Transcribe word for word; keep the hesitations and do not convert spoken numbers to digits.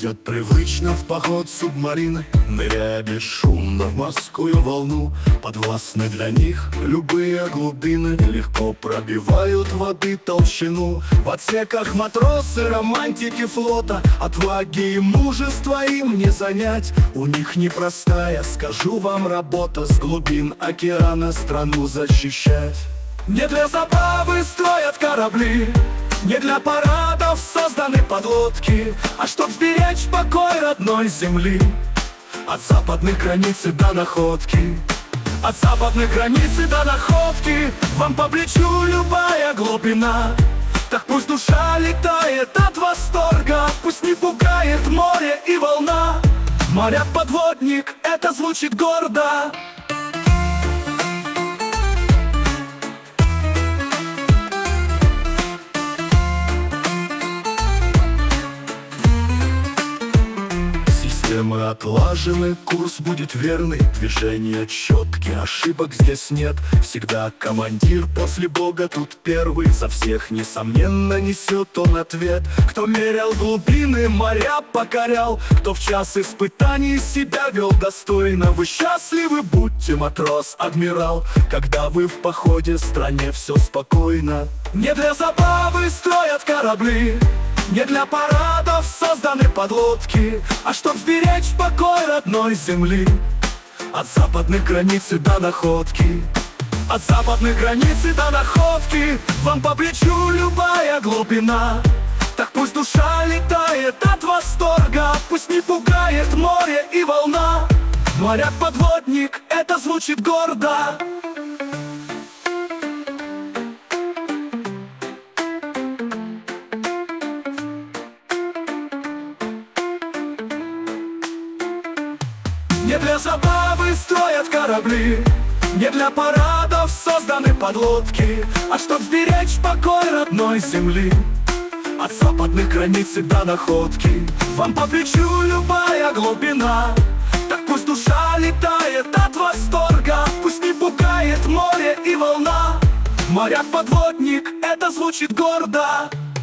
Уходят привычно в поход субмарины, ныряя бесшумно в морскую волну. Подвластны для них любые глубины, легко пробивают воды толщину. В отсеках матросы, романтики флота, отваги и мужества им не занять. У них непростая, скажу вам, работа с глубин океана страну защищать. Не для забавы строят корабли, не для парадов созданы подлодки, а чтоб сберечь покой родной земли. От западной границы до находки, от западной границы до находки, вам по плечу любая глубина. Так пусть душа летает от восторга, пусть не пугает море и волна. Моряк-подводник, это звучит гордо. Мы отлажены, курс будет верный, движения четкие, ошибок здесь нет. Всегда командир после Бога тут первый, за всех несомненно несет он ответ. Кто мерял глубины, моря покорял, кто в час испытаний себя вел достойно. Вы счастливы будьте, матрос, адмирал, когда вы в походе, стране все спокойно. Не для забавы строят корабли, не для парадов созданы подлодки, а чтоб сберечь покой родной земли. От западной границы до находки, от западной границы до находки, вам по плечу любая глубина. Так пусть душа летает от восторга, пусть не пугает море и волна. Моряк-подводник, это звучит гордо. Не для забавы строят корабли, не для парадов созданы подлодки, а чтоб сберечь покой родной земли. От западных границ до находки, вам по плечу любая глубина. Так пусть душа летает от восторга, пусть не пугает море и волна. Моряк-подводник, это звучит гордо.